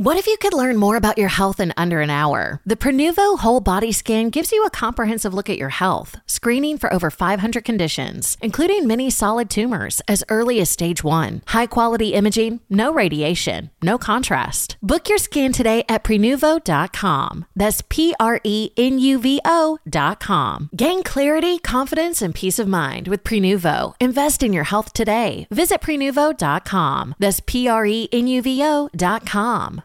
What if you could learn more about your health in under an hour? The Prenuvo Whole Body Scan gives you a comprehensive look at your health, screening for over 500 conditions, including many solid tumors as early as stage 1. High-quality imaging, no radiation, no contrast. Book your scan today at Prenuvo.com. That's Prenuvo.com. Gain clarity, confidence, and peace of mind with Prenuvo. Invest in your health today. Visit Prenuvo.com. That's Prenuvo.com.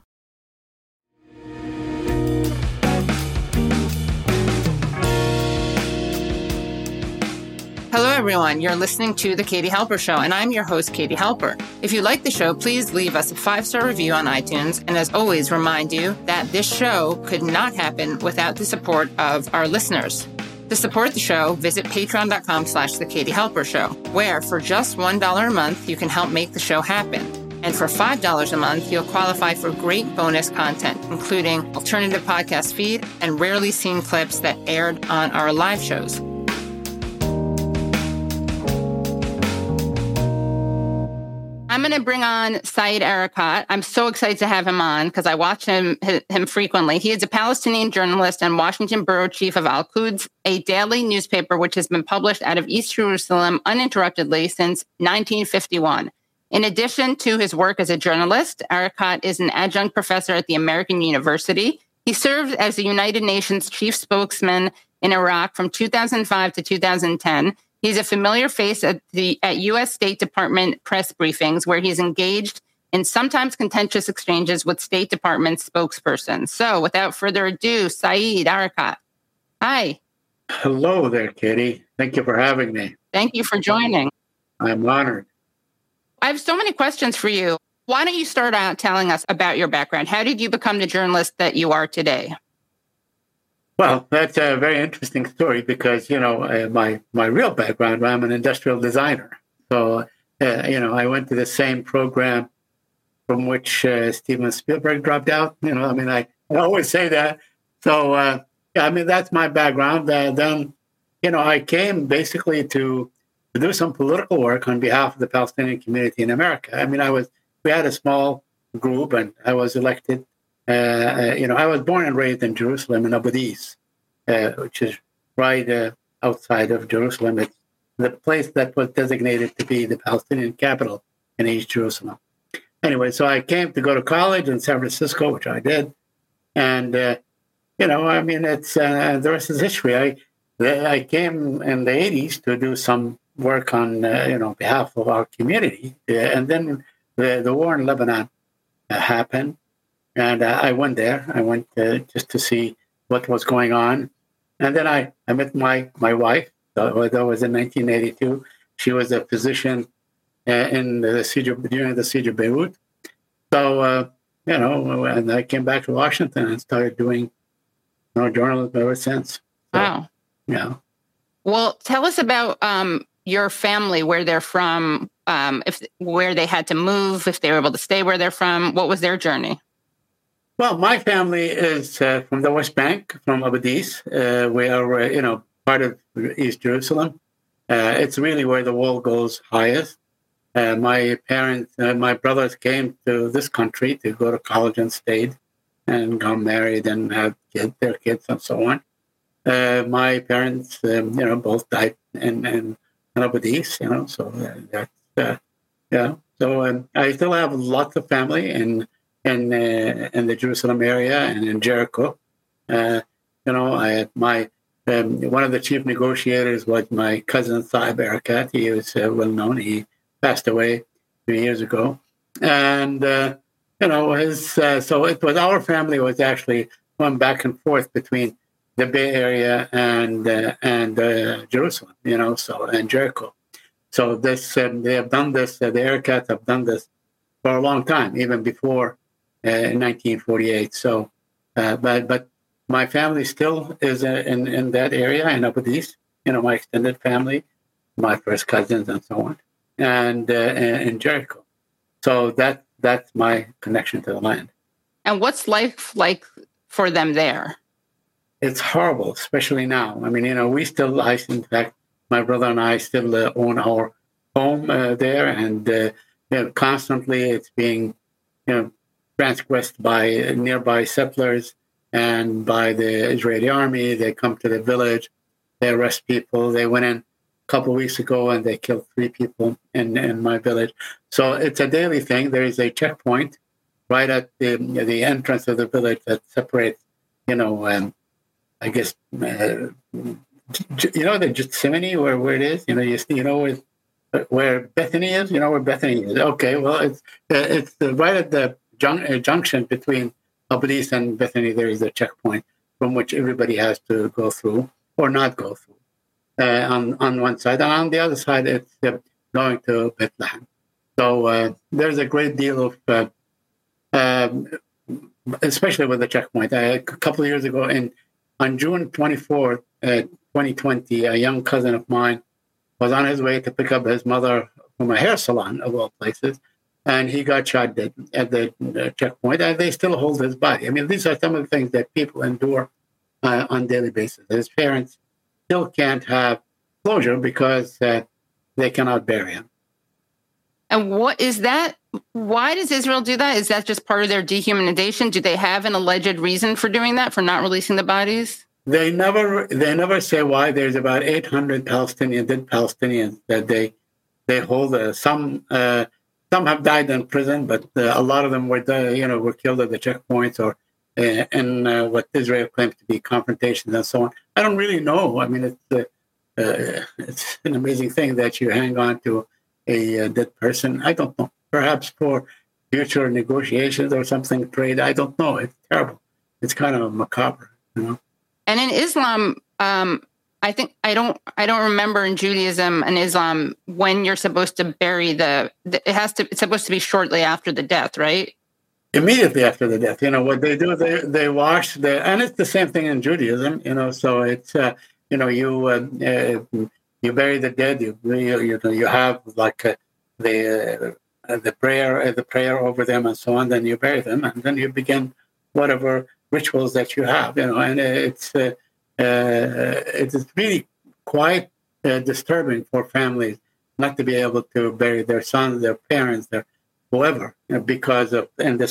Hello, everyone. You're listening to The Katie Halper Show, and I'm your host, Katie Halper. If you like the show, please leave us a 5-star review on iTunes. And as always, remind you that this show could not happen without the support of our listeners. To support the show, visit patreon.com/The Katie Halper Show, where for just $1 a month, you can help make the show happen. And for $5 a month, you'll qualify for great bonus content, including alternative podcast feed and rarely seen clips that aired on our live shows. I'm going to bring on Saeed Erekat. I'm so excited to have him on because I watch him frequently. He is a Palestinian journalist and Washington bureau chief of Al-Quds, a daily newspaper which has been published out of East Jerusalem uninterruptedly since 1951. In addition to his work as a journalist, Erekat is an adjunct professor at the American University. He served as the United Nations chief spokesman in Iraq from 2005 to 2010. He's a familiar face at U.S. State Department press briefings, where he's engaged in sometimes contentious exchanges with State Department spokespersons. So without further ado, Saeed Erekat. Hi. Hello there, Katie. Thank you for having me. Thank you for joining. I'm honored. I have so many questions for you. Why don't you start out telling us about your background? How did you become the journalist that you are today? Well, that's a very interesting story because, my real background, I'm an industrial designer. So, I went to the same program from which Steven Spielberg dropped out. I always say that. So, that's my background. Then, I came basically to do some political work on behalf of the Palestinian community in America. We had a small group and I was elected. I was born and raised in Jerusalem in Abu Dis, which is right outside of Jerusalem. It's the place that was designated to be the Palestinian capital in East Jerusalem. Anyway, so I came to go to college in San Francisco, which I did. And, it's the rest is history. I came in the 80s to do some work on, behalf of our community. And then the war in Lebanon happened. And I went there. I went just to see what was going on. And then I met my wife. That was in 1982. She was a physician during the siege of Beirut. So, and I came back to Washington and started doing journalism ever since. So, wow. Yeah. Well, tell us about your family, where they're from, where they had to move, if they were able to stay where they're from. What was their journey? Well, my family is from the West Bank, from Abu Dis. We are, part of East Jerusalem. It's really where the wall goes highest. My brothers came to this country to go to college and stayed and got married and had their kids and so on. My parents, both died in Abu Dis, so that's, So I still have lots of family in the Jerusalem area and in Jericho. I had one of the chief negotiators was my cousin Saeed Erekat. He was well known. He passed away 3 years ago, and so it was our family was actually going back and forth between the Bay Area and Jerusalem, and Jericho. So this they have done this. The Erekats have done this for a long time, even before. In 1948. So, but my family still is in that area in Abu Dis. My extended family, my first cousins, and so on, and in Jericho. So that's my connection to the land. And what's life like for them there? It's horrible, especially now. In fact, my brother and I still own our home there, and constantly it's being, transgressed by nearby settlers and by the Israeli army. They come to the village, they arrest people. They went in a couple of weeks ago and they killed 3 people in my village. So it's a daily thing. There is a checkpoint right at the entrance of the village that separates, I guess, the Gethsemane, where it is. Where Bethany is. You know where Bethany is. Okay, well, it's right at the junction between Ablis and Bethany. There is a checkpoint from which everybody has to go through or not go through on one side, and on the other side, it's going to Bethlehem. So there's a great deal of, especially with the checkpoint. A couple of years ago, on June 24th, 2020, a young cousin of mine was on his way to pick up his mother from a hair salon, of all places, and he got shot dead at the checkpoint, and they still hold his body. I mean, these are some of the things that people endure on a daily basis. His parents still can't have closure because they cannot bury him. And what is that? Why does Israel do that? Is that just part of their dehumanization? Do they have an alleged reason for doing that, for not releasing the bodies? They never say why. There's about 800 dead Palestinians that they hold. Some have died in prison, but a lot of them were killed at the checkpoints or in what Israel claims to be confrontations and so on. I don't really know. I mean, it's an amazing thing that you hang on to a dead person. I don't know. Perhaps for future negotiations or something, trade. I don't know. It's terrible. It's kind of macabre, And in Islam, I think I don't remember in Judaism and Islam when you're supposed to bury it's supposed to be shortly after the death, right? Immediately after the death. What they do, they wash and it's the same thing in Judaism. So it's you bury the dead. You have like the prayer over them and so on. Then you bury them, and then you begin whatever rituals that you have. And it's really quite disturbing for families not to be able to bury their sons, their parents, their whoever, because of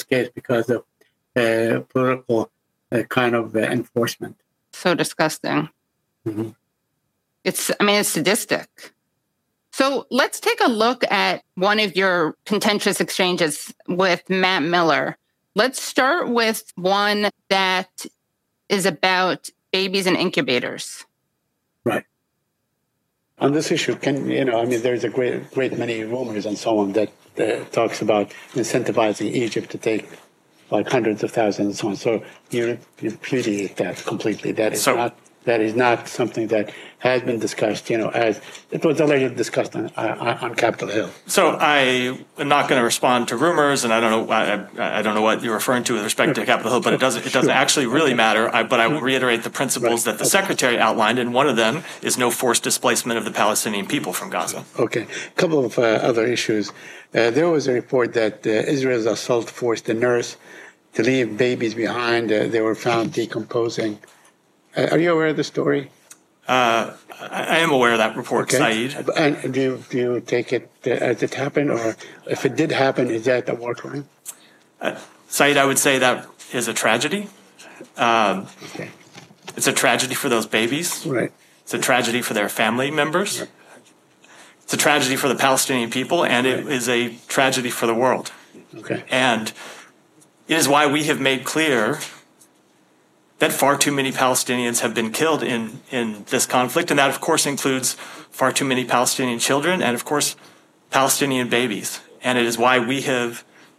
political kind of enforcement. So disgusting. Mm-hmm. It's sadistic. So let's take a look at one of your contentious exchanges with Matt Miller. Let's start with one that is about babies and incubators. Right. On this issue, there's a great many rumors and so on that talks about incentivizing Egypt to take like hundreds of thousands and so on. So you repudiate that completely. That is not something that has been discussed, as it was already discussed on Capitol Hill. So I am not going to respond to rumors, and I don't know what you're referring to with respect to Capitol Hill, but it doesn't actually really matter. But I will reiterate the principles that the Secretary outlined, and one of them is no forced displacement of the Palestinian people from Gaza. Okay. A couple of other issues. There was a report that Israel's assault forced a nurse to leave babies behind. They were found decomposing. Are you aware of the story? I am aware of that report, okay. Saeed. And do you take it as it happened, or if it did happen, is that a war crime? Saeed, I would say that is a tragedy. Okay. It's a tragedy for those babies. Right. It's a tragedy for their family members. Right. It's a tragedy for the Palestinian people, and it is a tragedy for the world. Okay. And it is why we have made clear that far too many Palestinians have been killed in this conflict, and that, of course, includes far too many Palestinian children and, of course, Palestinian babies. And it is why we have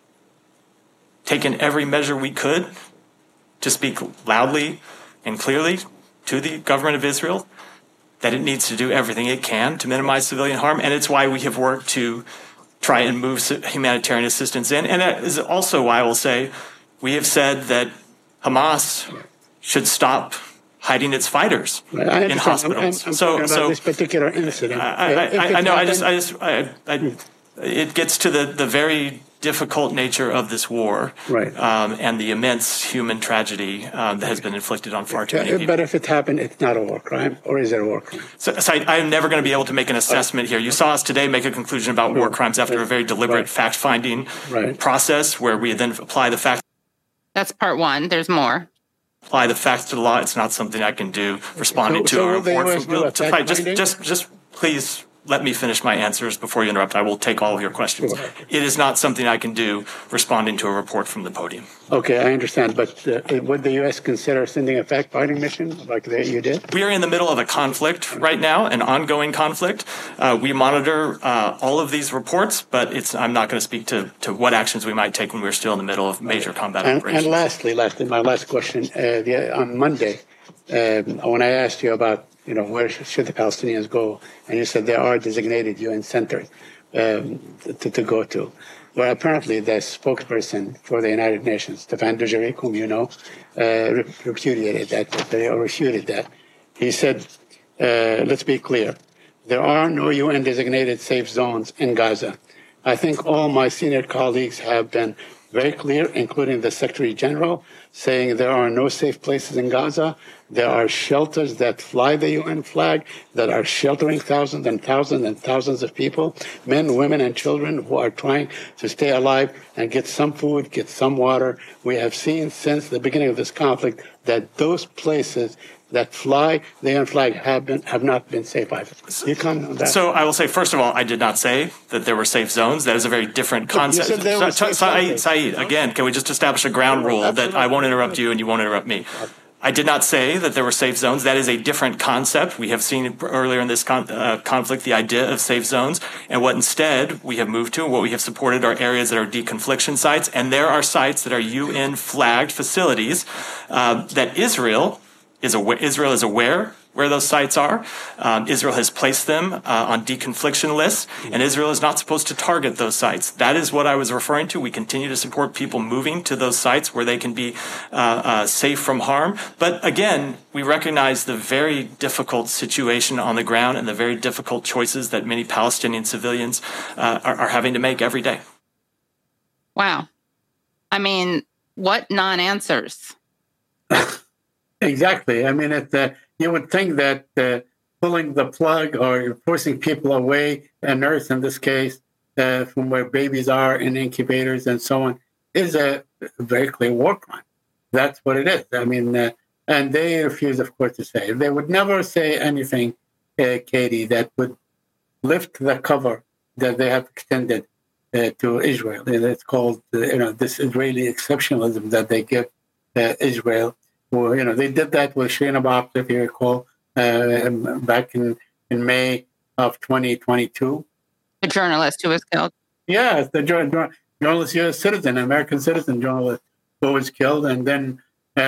taken every measure we could to speak loudly and clearly to the government of Israel that it needs to do everything it can to minimize civilian harm, and it's why we have worked to try and move humanitarian assistance in. And that is also why I will say we have said that Hamas should stop hiding its fighters in hospitals. So this particular incident. I know. It gets to the very difficult nature of this war, Right. And the immense human tragedy that has been inflicted on far too many people. But if it happened, it's not a war crime, or is it a war crime? So I am never going to be able to make an assessment here. You saw us today make a conclusion about war crimes after a very deliberate fact-finding process where we then apply the facts. That's part one. There's more. Apply the facts to the law. It's not something I can do. Responding to a report from just please let me finish my answers before you interrupt. I will take all of your questions. Sure. It is not something I can do responding to a report from the podium. Okay, I understand. But would the U.S. consider sending a fact-finding mission like you did? We are in the middle of a conflict right now, an ongoing conflict. We monitor all of these reports, but I'm not going to speak to what actions we might take when we're still in the middle of major combat operations. And lastly, my last question, on Monday, when I asked you about where should the Palestinians go, and you said there are designated UN centers to go to. Well, apparently the spokesperson for the United Nations, Stefan Dujarric, whom you know, repudiated that. They refuted that. He said, let's be clear, there are no UN designated safe zones in Gaza. I think all my senior colleagues have been very clear, including the Secretary General, saying there are no safe places in Gaza. There are shelters that fly the UN flag that are sheltering thousands and thousands and thousands of people, men, women, and children who are trying to stay alive and get some food, get some water. We have seen since the beginning of this conflict that those places that fly the UN flag have not been safe either. You comment on that? So I will say, first of all, I did not say that there were safe zones. That is a very different concept. Saeed, again, can we just establish a ground rule that I won't interrupt you and you won't interrupt me? I did not say that there were safe zones. That is a different concept. We have seen earlier in this conflict the idea of safe zones. And what instead we have moved to and what we have supported are areas that are deconfliction sites. And there are sites that are UN-flagged facilities that Israel is aware where those sites are. Israel has placed them on deconfliction lists, and Israel is not supposed to target those sites. That is what I was referring to. We continue to support people moving to those sites where they can be safe from harm. But again, we recognize the very difficult situation on the ground and the very difficult choices that many Palestinian civilians are having to make every day. Wow. I mean, what non-answers? Exactly. I mean, you would think that pulling the plug or forcing people away, and nurse in this case, from where babies are in incubators and so on, is a very clear war crime. That's what it is. I mean, and they refuse, of course, to say. They would never say anything, Katie, that would lift the cover that they have extended to Israel. It's called, this Israeli exceptionalism that they give Israel. Well, they did that with Shina Abu, if you recall, back in May of 2022. The journalist who was killed. Yes, the journalist, U.S. citizen, American citizen journalist who was killed. And then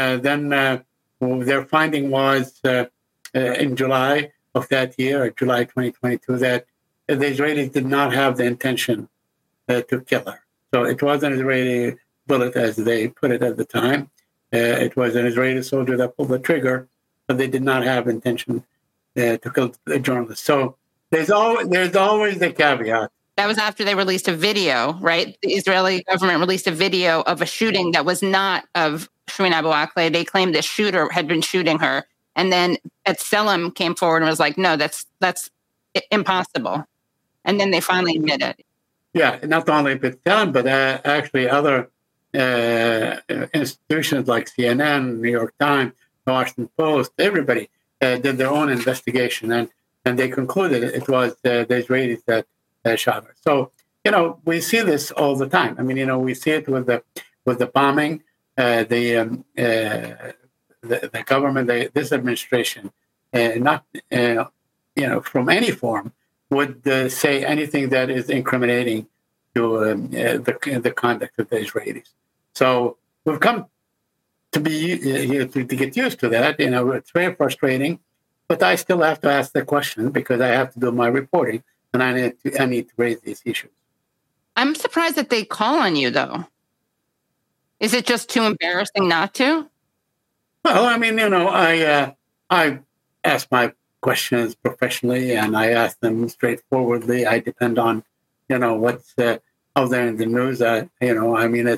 their finding was in July of that year, or July 2022, that the Israelis did not have the intention to kill her. So it was an Israeli bullet, as they put it at the time. It was an Israeli soldier that pulled the trigger, but they did not have intention to kill the journalist. So there's always the caveat. That was after they released a video, right? The Israeli government released a video of a shooting that was not of Shireen Abu Akleh. They claimed the shooter had been shooting her. And then B'Tselem came forward and was like, no, that's impossible. And then they finally admitted. Yeah, not only B'Tselem, but actually other institutions like CNN, New York Times, Washington Post, everybody did their own investigation, and they concluded it was the Israelis that shot her. So we see this all the time. I mean, we see it with the bombing. The government, this administration, not from any form, would say anything that is incriminating to the conduct of the Israelis. So we've come to get used to that. It's very frustrating, but I still have to ask the question because I have to do my reporting, and I need to raise these issues. I'm surprised that they call on you, though. Is it just too embarrassing not to? Well, I mean, I ask my questions professionally, and I ask them straightforwardly. I depend on, what's out there in the news. I mean,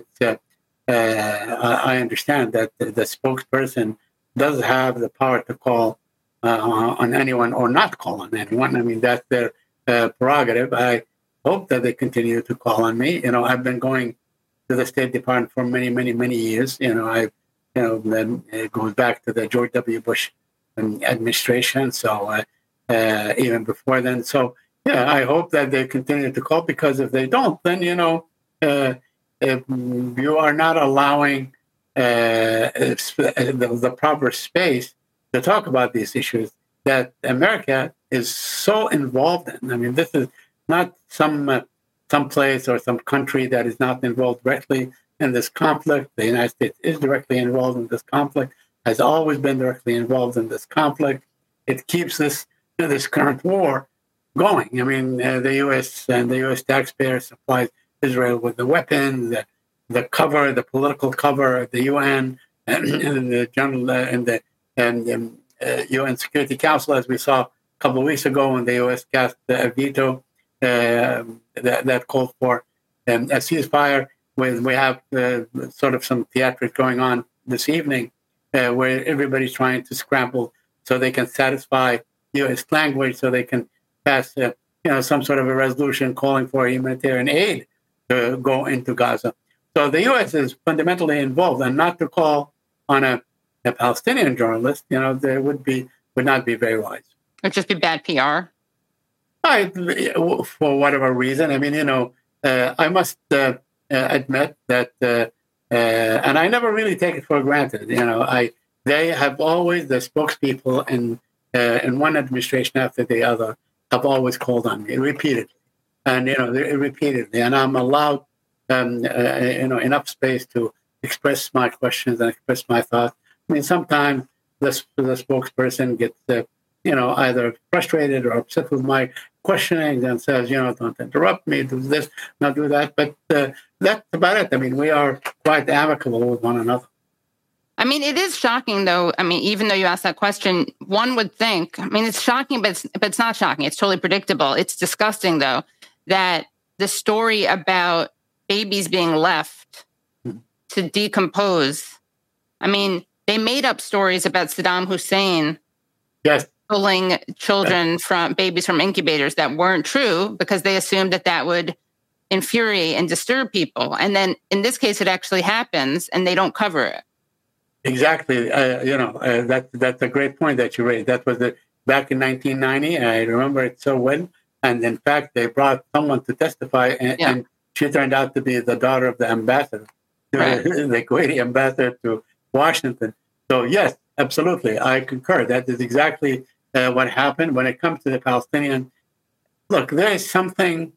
I understand that the spokesperson does have the power to call on anyone or not call on anyone. I mean, that's their prerogative. I hope that they continue to call on me. I've been going to the State Department for many, many, many years. Then it goes back to the George W. Bush administration. So even before then. So, yeah, I hope that they continue to call, because if they don't, then, if you are not allowing the proper space to talk about these issues that America is so involved in. I mean, this is not some place or some country that is not involved directly in this conflict. The United States is directly involved in this conflict, has always been directly involved in this conflict. It keeps this current war going. I mean, the U.S. and the U.S. taxpayer supplies Israel with the weapons, the cover, the political cover of the UN and the general and UN Security Council, as we saw a couple of weeks ago when the U.S. cast a veto that called for a ceasefire. We have sort of some theatrics going on this evening where everybody's trying to scramble so they can satisfy U.S. language, so they can pass some sort of a resolution calling for humanitarian aid to go into Gaza. So the U.S. is fundamentally involved, and not to call on a Palestinian journalist, there would not be very wise. It'd just be bad PR. For whatever reason. I mean, I must admit that, and I never really take it for granted. They have always, the spokespeople in one administration after the other have always called on me repeatedly, and repeatedly, and I'm allowed enough space to express my questions and express my thoughts. I mean, sometimes the spokesperson gets either frustrated or upset with my questioning and says, don't interrupt me, do this, not do that. But that's about it. I mean, we are quite amicable with one another. I mean, it is shocking, though. I mean, even though you asked that question, one would think, I mean, it's shocking, but it's not shocking. It's totally predictable. It's disgusting, though, that the story about babies being left to decompose, I mean, they made up stories about Saddam Hussein pulling babies from incubators that weren't true, because they assumed that would infuriate and disturb people. And then in this case, it actually happens and they don't cover it. Exactly. That's a great point that you raised. That was back in 1990. I remember it so well. And in fact, they brought someone to testify, and she turned out to be the daughter of the ambassador, the Kuwaiti ambassador to Washington. So yes, absolutely, I concur. That is exactly what happened. When it comes to the Palestinian, look, there is something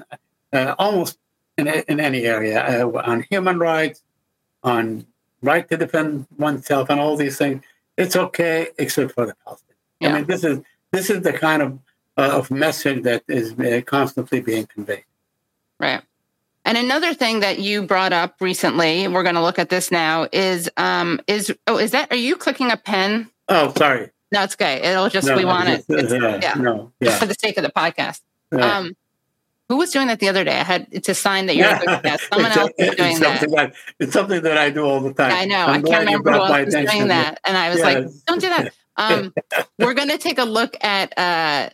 almost in any area on human rights, on right to defend oneself, and all these things. It's okay, except for the Palestinians. Yeah. I mean, this is the kind of message that is constantly being conveyed. Right. And another thing that you brought up recently, we're going to look at this now, is are you clicking a pen? Oh, sorry. No, it's okay. It'll just, we want it. Just for the sake of the podcast. Yeah. Who was doing that the other day? It's a sign that you're a good guest. Someone else is doing that. It's something that I do all the time. I know. I can't remember who else was doing that. And I was like, don't do that. We're going to take a look at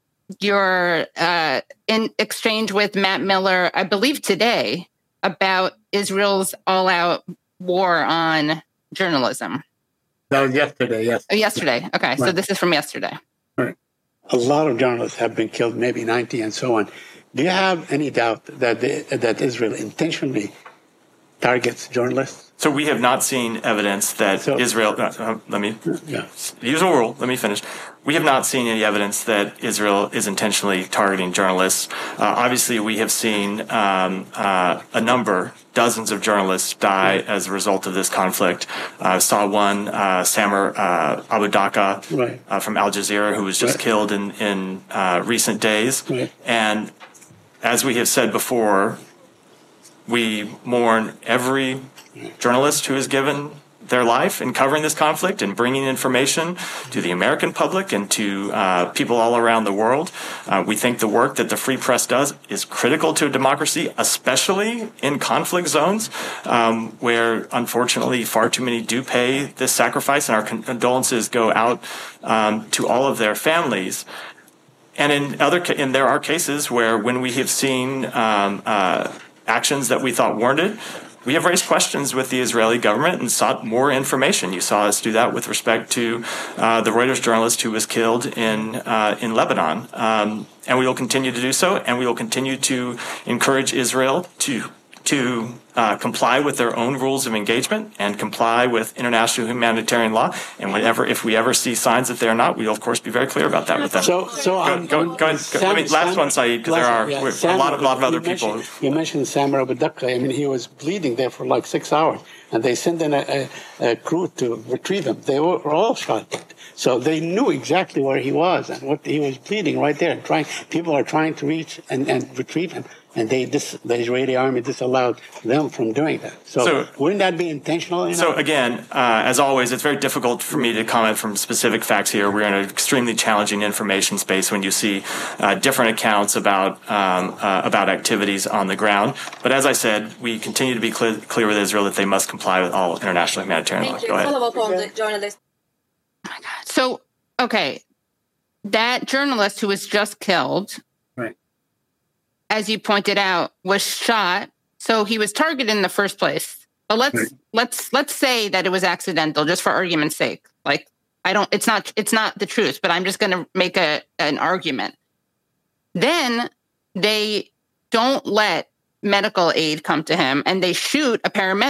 your in exchange with Matt Miller, I believe today, about Israel's all-out war on journalism. That was yesterday, yes. Oh, yesterday. Okay, right. So this is from yesterday. Right. A lot of journalists have been killed, maybe 90 and so on. Do you have any doubt that Israel intentionally targets journalists? So we have not seen evidence that Israel... let me use a rule. Let me finish. We have not seen any evidence that Israel is intentionally targeting journalists. Obviously, we have seen dozens of journalists die as a result of this conflict. I saw one, Samer Abu Daqqa from Al Jazeera, who was just killed in recent days. Right. And as we have said before, we mourn every journalist who is given their life in covering this conflict and bringing information to the American public and to people all around the world. We think the work that the Free Press does is critical to a democracy, especially in conflict zones, where unfortunately far too many do pay this sacrifice, and our condolences go out to all of their families. And there are cases where when we have seen actions that we thought warranted, we have raised questions with the Israeli government and sought more information. You saw us do that with respect to the Reuters journalist who was killed in Lebanon, and we will continue to do so. And we will continue to encourage Israel to comply with their own rules of engagement and comply with international humanitarian law. And if we ever see signs that they are not, we will of course be very clear about that with them. Go ahead. Last one, Saeed, because there are a lot of other people. You mentioned Samer Abu Daqqa. I mean, he was bleeding there for like 6 hours, and they sent in a crew to retrieve him. They were all shot. So they knew exactly where he was and what he was bleeding right there. People are trying to reach and retrieve him, and the Israeli army disallowed them from doing that. So wouldn't that be intentional? So again, as always, it's very difficult for me to comment from specific facts here. We're in an extremely challenging information space when you see different accounts about activities on the ground. But as I said, we continue to be clear with Israel that they must comply with all international humanitarian law. Go ahead. Follow up on the journalist. Oh my God. So, okay, that journalist who was just killed, right, as you pointed out, was shot. So he was targeted in the first place. But let's say that it was accidental, just for argument's sake. Like, it's not the truth, but I'm just going to make an argument. Then they don't let medical aid come to him, and they shoot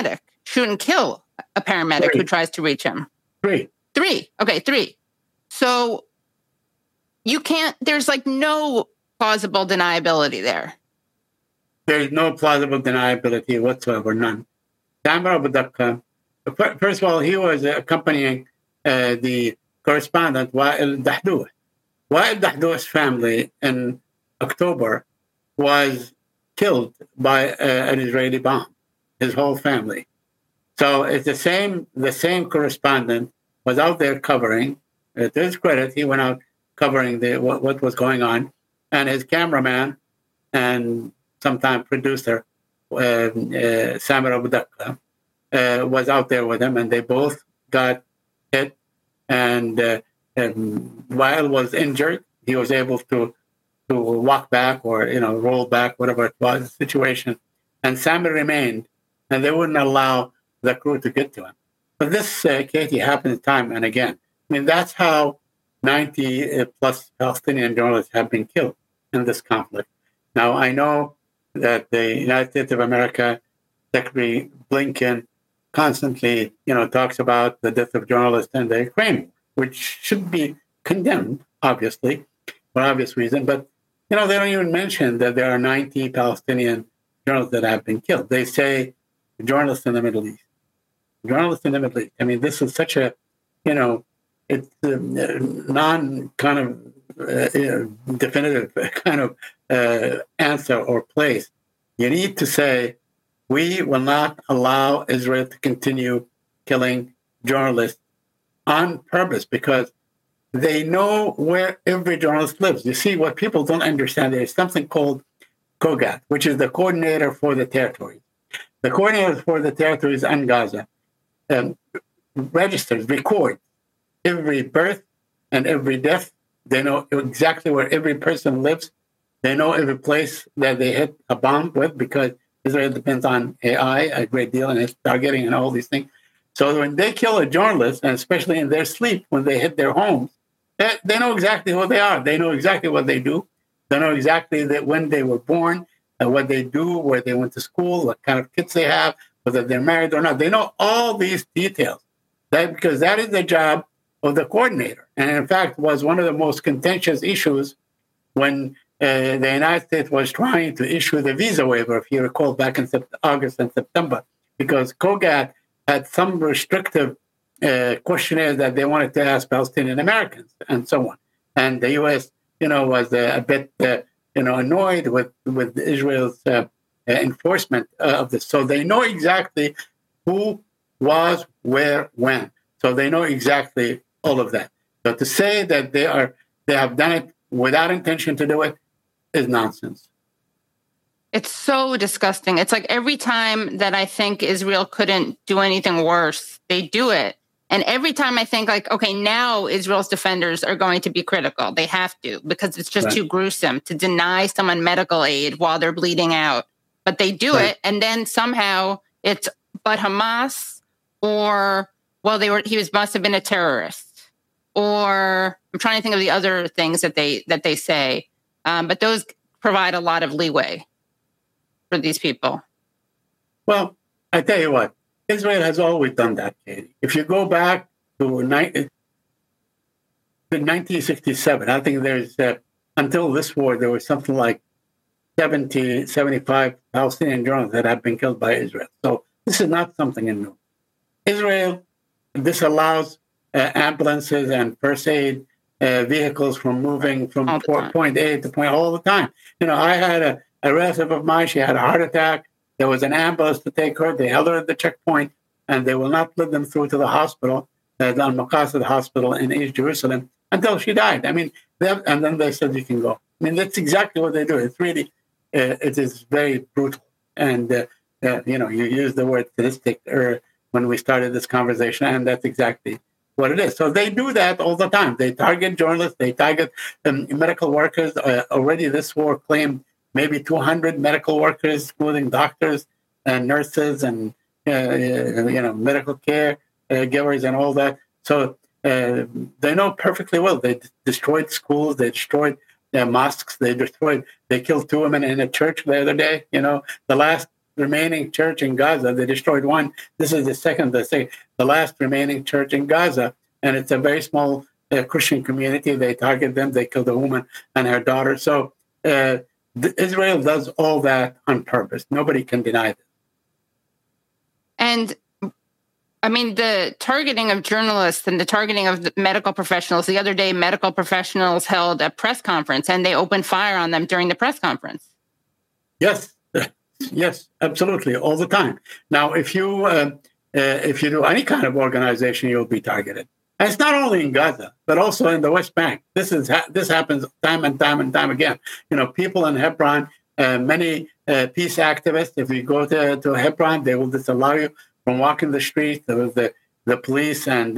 and kill a paramedic who tries to reach him. Three. Okay, 3. So you can't, there's like no plausible deniability there. There's no plausible deniability whatsoever, none. Samer Abu Daqqa, first of all, he was accompanying the correspondent, Wael Dahdouh. Wael Dahdouh's family in October was killed by an Israeli bomb, his whole family. So it's the same correspondent was out there covering. To his credit, he went out covering what was going on, and his cameraman and sometime producer, Samer Abu Daqqa, was out there with him, and they both got hit. And Wael was injured. He was able to walk back or roll back, whatever it was the situation. And Samer remained, and they wouldn't allow the crew to get to him. But this, Katie, happens time and again. I mean, that's how 90 plus Palestinian journalists have been killed in this conflict. Now, I know that the United States of America, Secretary Blinken, constantly, talks about the death of journalists in the Ukraine, which should be condemned, obviously, for obvious reason. But, they don't even mention that there are 90 Palestinian journalists that have been killed. They say journalists in the Middle East. Journalists in the Middle East. I mean, this is such a, it's a non-kind of definitive kind of answer or place. You need to say, we will not allow Israel to continue killing journalists on purpose because they know where every journalist lives. You see, what people don't understand, there's something called COGAT, which is the coordinator for the territories. The coordinator for the territories in Gaza records every birth and every death. They know exactly where every person lives. They know every place that they hit a bomb with because Israel depends on AI a great deal and its targeting and all these things. So when they kill a journalist, and especially in their sleep, when they hit their homes, they know exactly who they are. They know exactly what they do. They know exactly that when they were born, what they do, where they went to school, what kind of kids they have, whether they're married or not. They know all these details because that is the job of the coordinator. And in fact, was one of the most contentious issues when the United States was trying to issue the visa waiver, if you recall, back in August and September, because COGAT had some restrictive questionnaires that they wanted to ask Palestinian Americans and so on. And the U.S., was a bit, annoyed with Israel's enforcement of this. So they know exactly who was, where, when. So they know exactly all of that. So to say that they have done it without intention to do it is nonsense. It's so disgusting. It's like every time that I think Israel couldn't do anything worse, they do it. And every time I think like, okay, now Israel's defenders are going to be critical. They have to, because it's just too gruesome to deny someone medical aid while they're bleeding out. But they do it. And then somehow it's, but Hamas, or, well, he must have been a terrorist, or I'm trying to think of the other things that they say. But those provide a lot of leeway for these people. Well, I tell you what, Israel has always done that, Katie. If you go back to 1967, I think there's, until this war, there was something like 75 Palestinian journalists that have been killed by Israel. So this is not something new. Israel disallows ambulances and first aid vehicles from moving from point A to point all the time. I had a relative of mine, she had a heart attack. There was an ambulance to take her. They held her at the checkpoint, and they will not let them through to the hospital, the Al-Maqasid hospital in East Jerusalem, until she died. I mean, and then they said, you can go. I mean, that's exactly what they do. It's really, it is very brutal. And, you used the word sadistic when we started this conversation, and that's exactly what it is. So they do that all the time. They target journalists. They target medical workers. Already this war claimed maybe 200 medical workers, including doctors and nurses and medical care givers and all that. So they know perfectly well. They destroyed schools. They destroyed mosques. They killed 2 women in a church the other day. The last remaining church in Gaza, they destroyed one. This is the last remaining church in Gaza, and it's a very small Christian community. They target them. They killed a woman and her daughter. So Israel does all that on purpose. Nobody can deny that. And I mean, the targeting of journalists and the targeting of the medical professionals. The other day, medical professionals held a press conference and they opened fire on them during the press conference. Yes, absolutely, all the time. Now, if you do any kind of organization, you'll be targeted. And it's not only in Gaza, but also in the West Bank. This happens time and time again. People in Hebron, many peace activists, if you go to Hebron, they will disallow you from walking the streets. The police and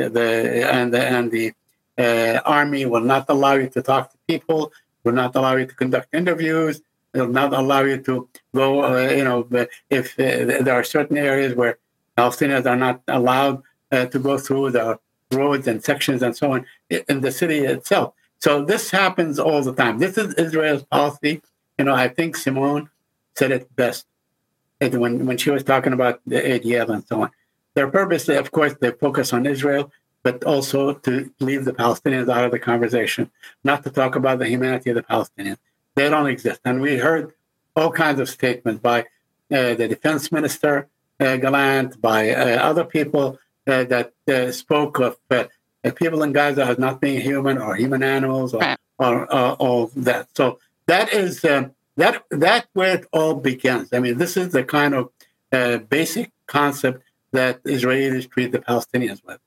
the army will not allow you to talk to people, will not allow you to conduct interviews, will not allow you to go, if there are certain areas where Palestinians are not allowed to go through the roads and sections and so on in the city itself. So this happens all the time. This is Israel's policy. I think Simone said it best when she was talking about the ADL and so on. Their purpose, of course, they focus on Israel, but also to leave the Palestinians out of the conversation, not to talk about the humanity of the Palestinians. They don't exist. And we heard all kinds of statements by the defense minister, Gallant, by other people that spoke of people in Gaza as not being human or human animals or all that. So that is that where it all begins. I mean, this is the kind of basic concept that Israelis treat the Palestinians with.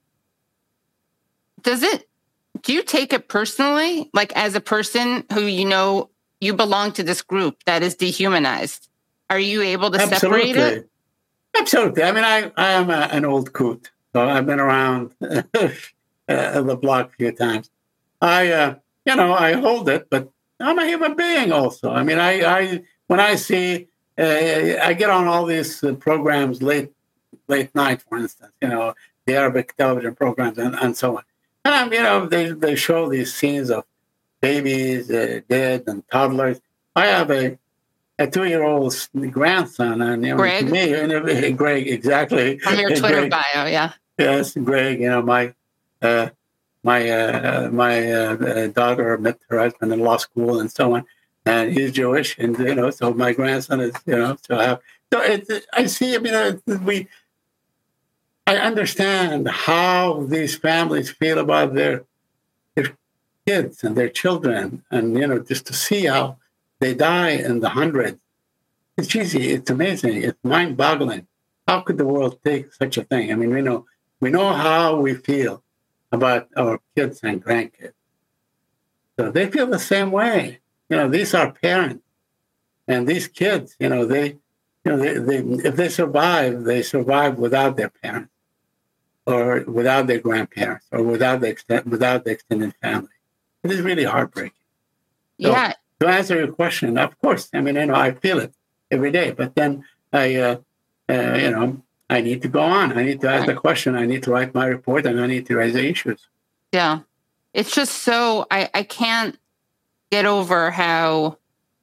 Do you take it personally, like as a person who you belong to this group that is dehumanized? Are you able to separate it? Absolutely. I mean, I am an old coot. So I've been around the block a few times. I hold it, but I'm a human being also. I mean, when I see, I get on all these programs late night, for instance, the Arabic television programs and so on. And, they show these scenes of babies dead and toddlers. I have a 2-year-old grandson, and Greg? To me, Greg, exactly. From your Twitter bio, yeah. Yes, Greg. My daughter met her husband in law school and so on, and he's Jewish, and so my grandson is I see. I mean, I understand how these families feel about their kids and their children, and just to see how they die in the hundreds. It's easy. It's amazing. It's mind-boggling. how could the world take such a thing? I mean, we know how we feel about our kids and grandkids. So they feel the same way. These are parents, and these kids, they if they survive without their parents, or without their grandparents, or without the extended family. It is really heartbreaking. So, Yeah. To answer your question, of course, I mean, I feel it every day, but then I need to go on. I need to ask the question. I need to write my report, and I need to raise the issues. Yeah. It's just so, I can't get over how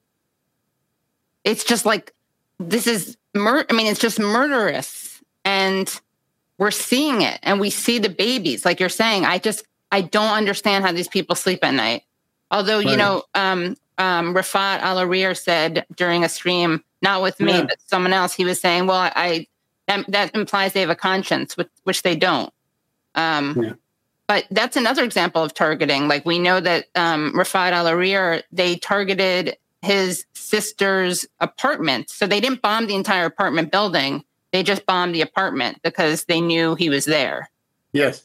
it's just like, this is, it's just murderous. And we're seeing it, and we see the babies. Like you're saying, I don't understand how these people sleep at night. Although, right. Rafat Al-Arir said during a stream, not with me, but someone else, he was saying, well, that implies they have a conscience, which they don't. But that's another example of targeting. Like, we know that Rafat Al-Arir, they targeted his sister's apartment. So they didn't bomb the entire apartment building. They just bombed the apartment because they knew he was there. Yes.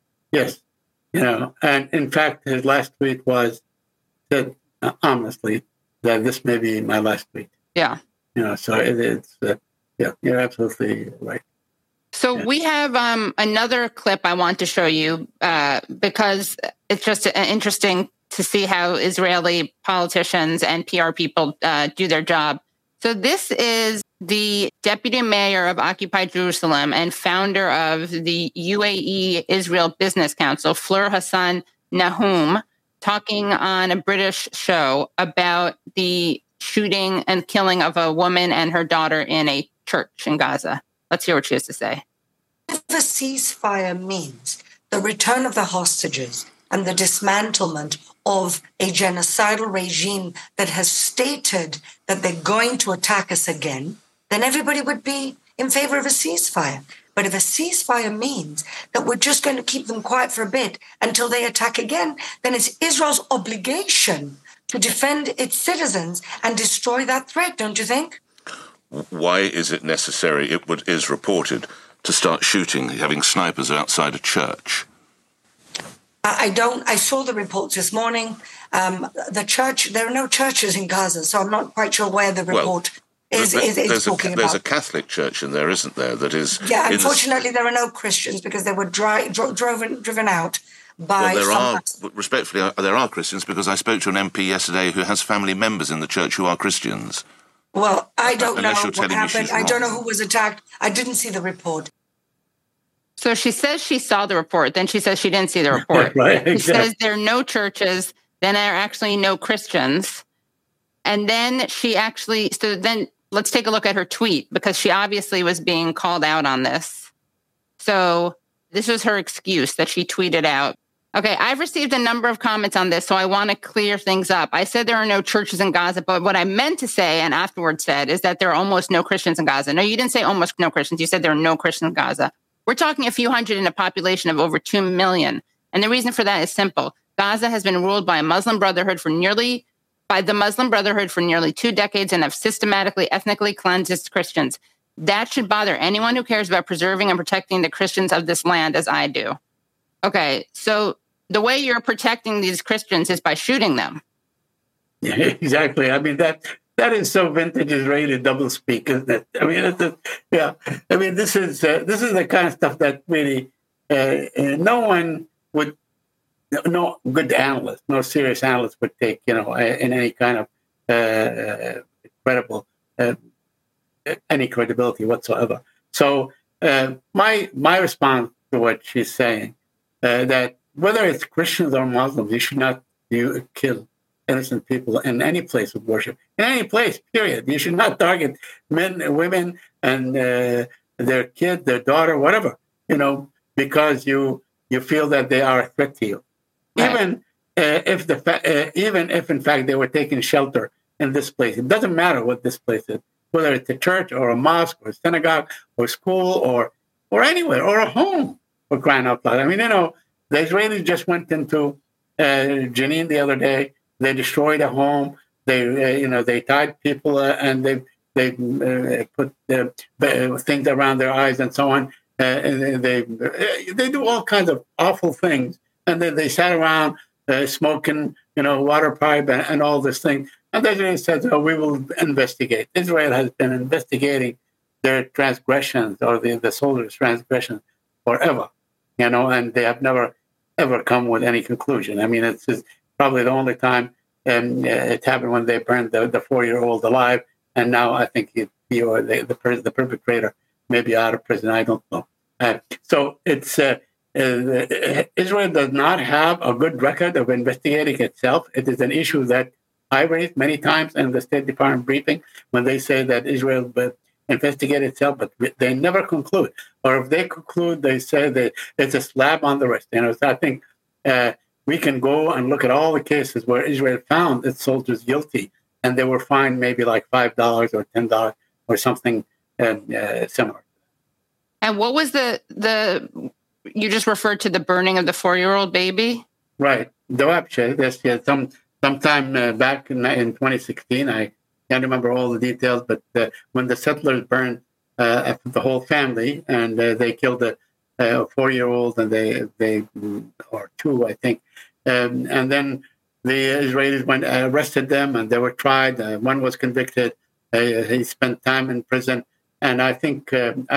And in fact, his last tweet was that, honestly, that this may be my last tweet. Yeah. So it's you're absolutely right. So we have another clip I want to show you because it's just interesting to see how Israeli politicians and PR people do their job. So this is the deputy mayor of Occupied Jerusalem and founder of the UAE Israel Business Council, Fleur Hassan Nahum, talking on a British show about the shooting and killing of a woman and her daughter in a church in Gaza. Let's hear what she has to say. If a ceasefire means the return of the hostages and the dismantlement of a genocidal regime that has stated that they're going to attack us again, then everybody would be in favor of a ceasefire. But if a ceasefire means that we're just going to keep them quiet for a bit until they attack again, then it's Israel's obligation to defend its citizens and destroy that threat, don't you think? Why is it necessary, it is reported, to start shooting, having snipers outside a church? I saw the reports this morning. The church, there are no churches in Gaza, so I'm not quite sure where the report is talking about. There's a Catholic church in there, isn't there? That is. Yeah, unfortunately, there are no Christians because they were driven out by. Respectfully, there are Christians because I spoke to an MP yesterday who has family members in the church who are Christians. Well, I don't know what happened. I don't know who was attacked. I didn't see the report. So she says she saw the report. Then she says she didn't see the report. Right, exactly. She says there are no churches. Then there are actually no Christians. And then so then let's take a look at her tweet because she obviously was being called out on this. So this was her excuse that she tweeted out. Okay, I've received a number of comments on this, so I want to clear things up. I said there are no churches in Gaza, but what I meant to say and afterwards said is that there are almost no Christians in Gaza. No, you didn't say almost no Christians. You said there are no Christians in Gaza. We're talking a few hundred in a population of over 2 million. And the reason for that is simple. Gaza has been ruled by the Muslim Brotherhood for nearly 2 decades and have systematically, ethnically cleansed its Christians. That should bother anyone who cares about preserving and protecting the Christians of this land as I do. Okay, so the way you're protecting these Christians is by shooting them. Yeah, exactly. I mean, that is so vintage Israeli doublespeak, isn't it? I mean, I mean, this is the kind of stuff that really no one would, no good analyst, no serious analyst would take, in any kind of credible, any credibility whatsoever. So my response to what she's saying, that whether it's Christians or Muslims, you should not kill innocent people in any place of worship, in any place, period. You should not target men and women and their kid, their daughter, whatever, because you feel that they are a threat to you. Right. Even if in fact they were taking shelter in this place, it doesn't matter what this place is, whether it's a church or a mosque or a synagogue or school or anywhere or a home, for crying out loud. I mean, the Israelis just went into Jenin the other day. They destroyed a home. They tied people and they they put things around their eyes and so on. And they do all kinds of awful things. And then they sat around smoking, water pipe and all this thing. And then said, "Oh, we will investigate." Israel has been investigating their transgressions or the soldiers' transgressions forever, and they have never ever come with any conclusion. I mean, it's probably the only time it happened when they burned the 4-year-old alive, and now I think he or the perpetrator may be out of prison. I don't know. So it's Israel does not have a good record of investigating itself. It is an issue that I raised many times in the State Department briefing when they say that Israel investigate itself, but they never conclude. Or if they conclude, they say that it's a slap on the wrist. So I think we can go and look at all the cases where Israel found its soldiers guilty, and they were fined maybe like $5 or $10 or something similar. And what was you just referred to the burning of the 4-year-old baby? Right. Sometime back in 2016, I can't remember all the details, but when the settlers burned the whole family and they killed a 4-year-old and they or 2, I think, and then the Israelis arrested them and they were tried. One was convicted. He spent time in prison, and I think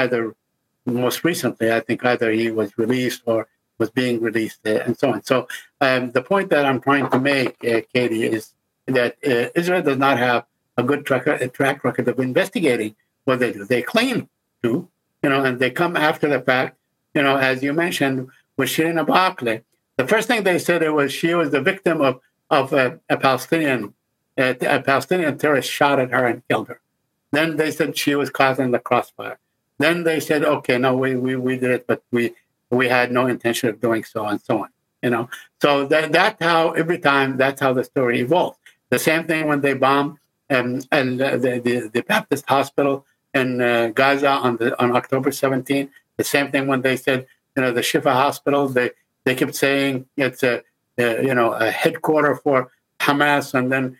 most recently, either he was released or was being released and so on. So the point that I'm trying to make, Katie, is that Israel does not have a good track record of investigating what they do. They claim to, and they come after the fact. As you mentioned with Shireen Abu Akleh, the first thing they said was she was the victim of a Palestinian terrorist shot at her and killed her. Then they said she was caught in the crossfire. Then they said, okay, no, we did it, but we had no intention of doing so, and so on. So that's how every time that's how the story evolves. The same thing when they bombed and the Baptist hospital in Gaza on October 17th. The same thing when they said, the Shifa hospital. They kept saying it's a headquarter for Hamas, and then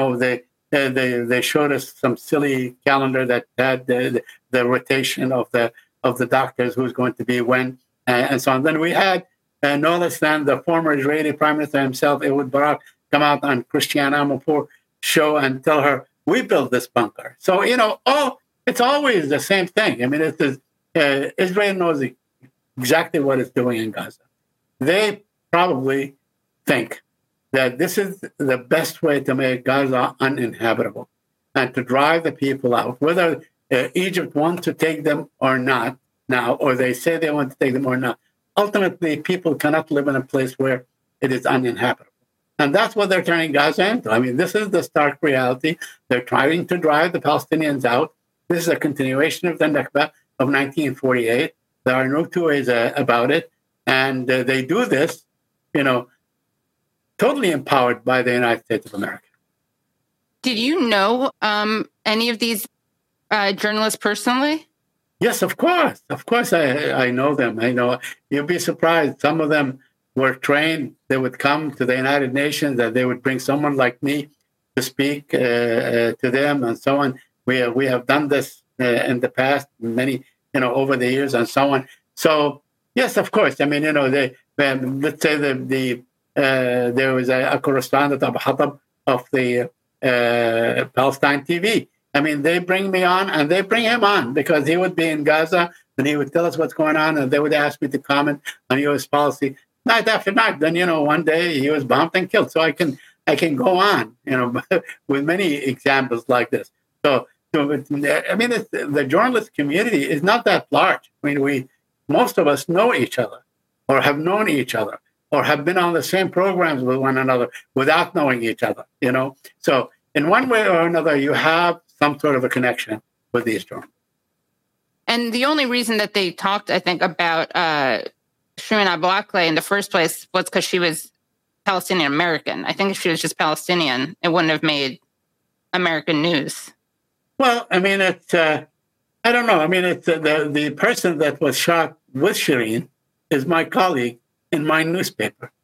they showed us some silly calendar that had the rotation of the doctors, who's going to be when, and so on. Then we had no less than the former Israeli Prime Minister himself, Ehud Barak, come out on Christiane Amanpour show and tell her, we built this bunker. So, it's always the same thing. I mean, Israel knows exactly what it's doing in Gaza. They probably think that this is the best way to make Gaza uninhabitable and to drive the people out, whether Egypt wants to take them or not now, or they say they want to take them or not. Ultimately, people cannot live in a place where it is uninhabitable. And that's what they're turning Gaza into. I mean, this is the stark reality. They're trying to drive the Palestinians out. This is a continuation of the Nakba of 1948. There are no two ways about it. And they do this, totally empowered by the United States of America. Did you know any of these journalists personally? Yes, of course. Of course, I know them. I know. You'll be surprised. Some of them were trained. They would come to the United Nations, and they would bring someone like me to speak to them, and so on. We have done this in the past, many, over the years, and so on. So yes, of course. I mean, let's say there was a correspondent of Hatab of the Palestine TV. I mean, they bring me on and they bring him on because he would be in Gaza and he would tell us what's going on, and they would ask me to comment on U.S. policy night after night. Then, one day he was bombed and killed. So I can go on, with many examples like this. So I mean, the journalist community is not that large. I mean, most of us know each other or have known each other or have been on the same programs with one another without knowing each other, So in one way or another, you have some sort of a connection with these journalists. And the only reason that they talked, I think, about Shireen Abu Akleh in the first place was because she was Palestinian American. I think if she was just Palestinian, it wouldn't have made American news. Well, I mean, it's I don't know. I mean, it's the person that was shot with Shireen is my colleague in my newspaper.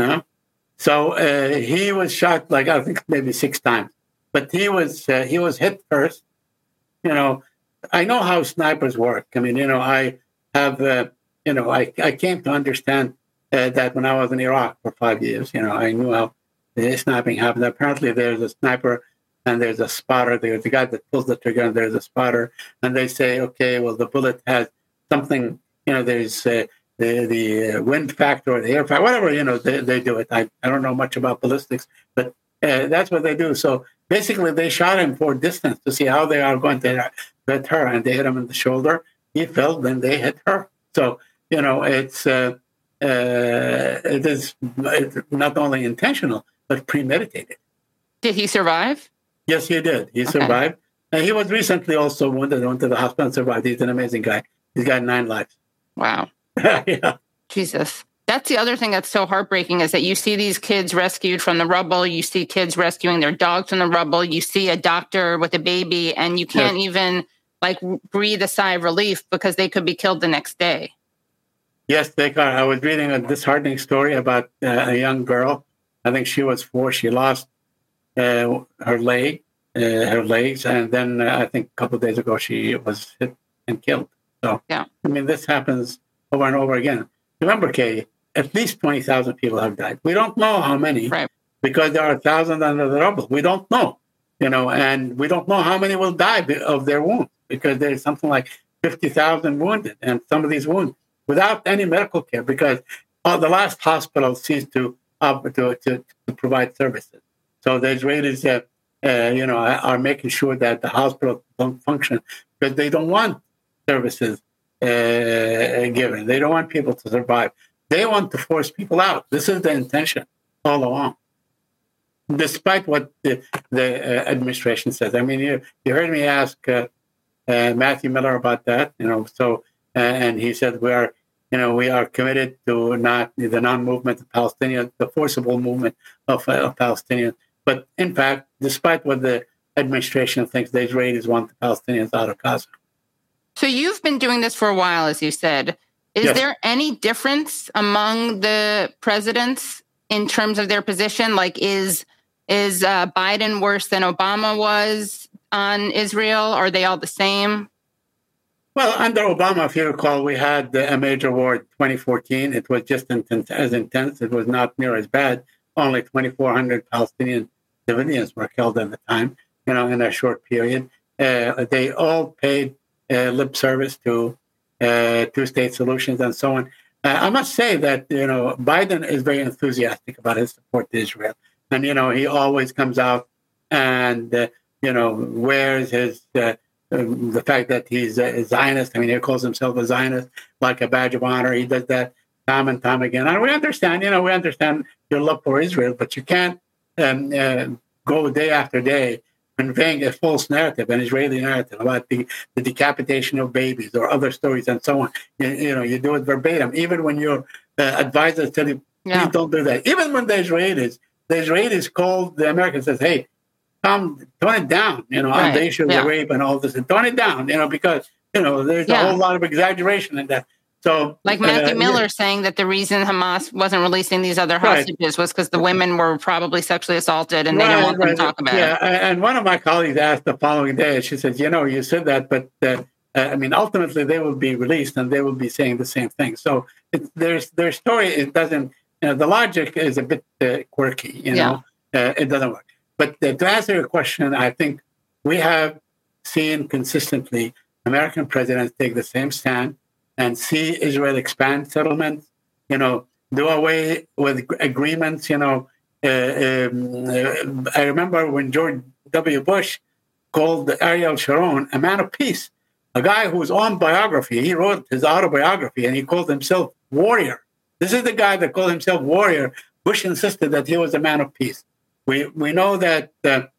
So he was shot I think maybe 6 times, but he was hit first, I know how snipers work. I mean, I have, I came to understand that when I was in Iraq for 5 years. I knew how the sniping happened. Apparently, there's a sniper and there's a spotter. There's a guy that pulls the trigger and there's a spotter. And they say, okay, well, the bullet has something, there's the wind factor or the air factor, whatever, they do it. I don't know much about ballistics, but that's what they do. So basically, they shot him for distance to see how they are going to hit her, and they hit him in the shoulder. He fell, then they hit her. So, it is not only intentional, but premeditated. Did he survive? Yes, he did. He survived. And he was recently also wounded, went to the hospital and survived. He's an amazing guy. He's got 9 lives. Wow. Yeah. Jesus. That's the other thing that's so heartbreaking is that you see these kids rescued from the rubble. You see kids rescuing their dogs from the rubble. You see a doctor with a baby, and you can't even breathe a sigh of relief because they could be killed the next day. Yes, they are. I was reading a disheartening story about a young girl. I think she was 4. She lost her legs, and then I think a couple of days ago she was hit and killed. So, I mean, this happens over and over again. Remember, Katie, at least 20,000 people have died. We don't know how many, because there are thousands under the rubble. We don't know, and we don't know how many will die of their wounds, because there's something like 50,000 wounded, and some of these wounds without any medical care, because the last hospital ceased to provide services. So the Israelis, are making sure that the hospital don't function because they don't want services given. They don't want people to survive. They want to force people out. This is the intention all along, despite what the administration says. I mean, you heard me ask Matthew Miller about that. And he said we are committed to not the non-movement of Palestinians, the forcible movement of Palestinians. But in fact, despite what the administration thinks, the Israelis want the Palestinians out of Gaza. So you've been doing this for a while, as you said. Is there any difference among the presidents in terms of their position? Like, is Biden worse than Obama was on Israel? Are they all the same? Well, under Obama, if you recall, we had a major war in 2014. It was just as intense. It was not near as bad. Only 2,400 Palestinian civilians were killed at the time, in a short period. They all paid lip service to two-state solutions and so on. I must say that, Biden is very enthusiastic about his support to Israel. And, he always comes out and, wears his the fact that he's a Zionist. I mean, he calls himself a Zionist like a badge of honor. He does that time and time again. And we understand your love for Israel, but you can't go day after day conveying a false narrative, an Israeli narrative about the decapitation of babies or other stories and so on. You do it verbatim, even when your advisors tell you, please don't do that. Even when the Israelis call the Americans and says, hey, tone it down, on the issue of the rape and all this, and tone it down, because, there's a whole lot of exaggeration in that. So, like Matthew Miller saying that the reason Hamas wasn't releasing these other hostages was because the women were probably sexually assaulted and they didn't want them to talk about it. And one of my colleagues asked the following day, she said, you said that, but ultimately they will be released and they will be saying the same thing. So their story, it doesn't, the logic is a bit quirky, it doesn't work. But to answer your question, I think we have seen consistently American presidents take the same stand and see Israel expand settlements, do away with agreements. I remember when George W. Bush called Ariel Sharon a man of peace, a guy whose own biography, he wrote his autobiography and he called himself warrior. This is the guy that called himself warrior. Bush insisted that he was a man of peace. We know that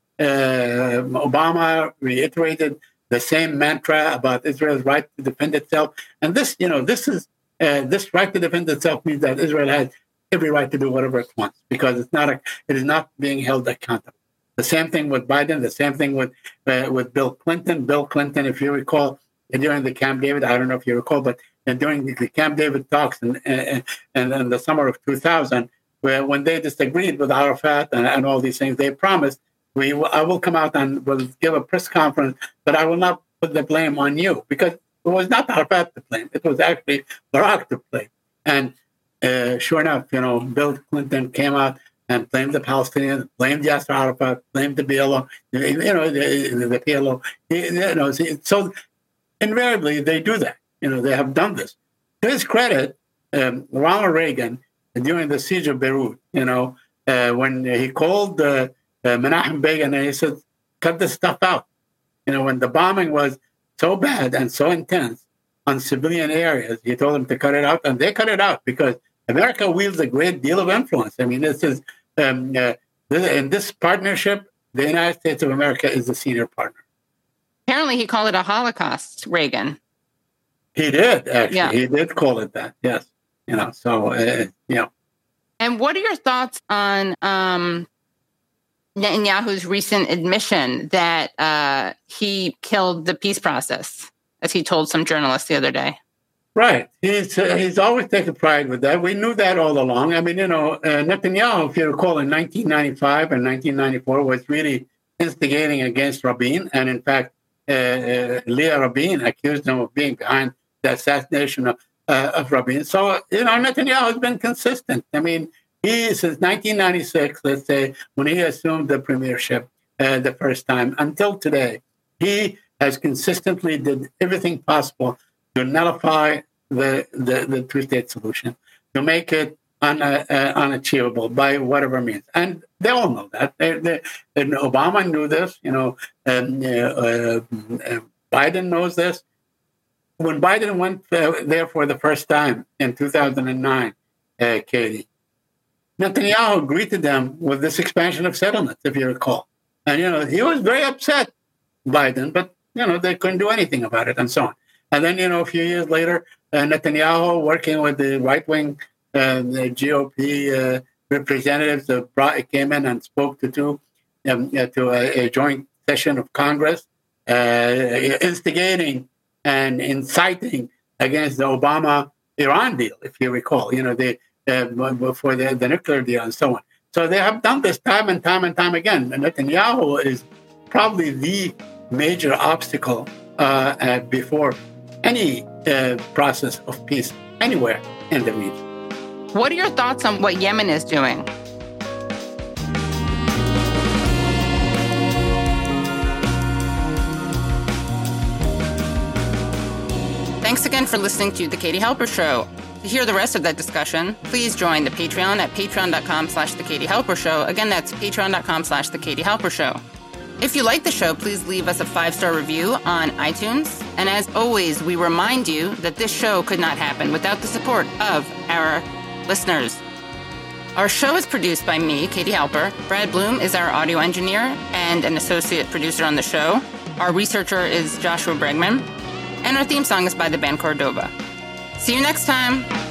Obama reiterated the same mantra about Israel's right to defend itself, and this right to defend itself means that Israel has every right to do whatever it wants because it is not being held accountable. The same thing with Biden. The same thing with Bill Clinton. Bill Clinton, if you recall, during the Camp David, I don't know if you recall, but during the Camp David talks in the summer of 2000. When they disagreed with Arafat and all these things, they promised, I will come out and will give a press conference, but I will not put the blame on you, because it was not Arafat to blame. It was actually Barak to blame. And sure enough, Bill Clinton came out and blamed the Palestinians, blamed Yasser Arafat, blamed the PLO, the PLO. So invariably, they do that. They have done this. To his credit, Ronald Reagan, during the siege of Beirut, when he called Menachem Begin and he said, cut this stuff out. When the bombing was so bad and so intense on civilian areas, he told them to cut it out, and they cut it out because America wields a great deal of influence. I mean, this is in this partnership, the United States of America is the senior partner. Apparently, he called it a Holocaust, Reagan. He did, actually. Yeah. He did call it that, yes. And what are your thoughts on Netanyahu's recent admission that he killed the peace process, as he told some journalists the other day? Right. He's always taken pride with that. We knew that all along. I mean, Netanyahu, if you recall, in 1995 and 1994 was really instigating against Rabin. And in fact, Leah Rabin accused him of being behind the assassination of Rabin. So, Netanyahu has been consistent. I mean, since 1996, let's say, when he assumed the premiership the first time, until today, he has consistently did everything possible to nullify the two-state solution, to make it unachievable by whatever means. And they all know that. And Obama knew this, Biden knows this. When Biden went there for the first time in 2009, Katie, Netanyahu greeted them with this expansion of settlements, if you recall. And, he was very upset, Biden, but, they couldn't do anything about it and so on. And then, a few years later, Netanyahu, working with the right-wing the GOP representatives, came in and spoke to a joint session of Congress, instigating and inciting against the Obama-Iran deal, if you recall, for the nuclear deal and so on. So they have done this time and time and time again. And Netanyahu is probably the major obstacle before any process of peace anywhere in the region. What are your thoughts on what Yemen is doing? Thanks again for listening to The Katie Halper Show. To hear the rest of that discussion, please join the Patreon at patreon.com/The Katie Halper Show. Again, that's patreon.com/The Katie Halper Show. If you like the show, please leave us a 5-star review on iTunes. And as always, we remind you that this show could not happen without the support of our listeners. Our show is produced by me, Katie Halper. Brad Bloom is our audio engineer and an associate producer on the show. Our researcher is Joshua Bregman. And our theme song is by the band Cordova. See you next time.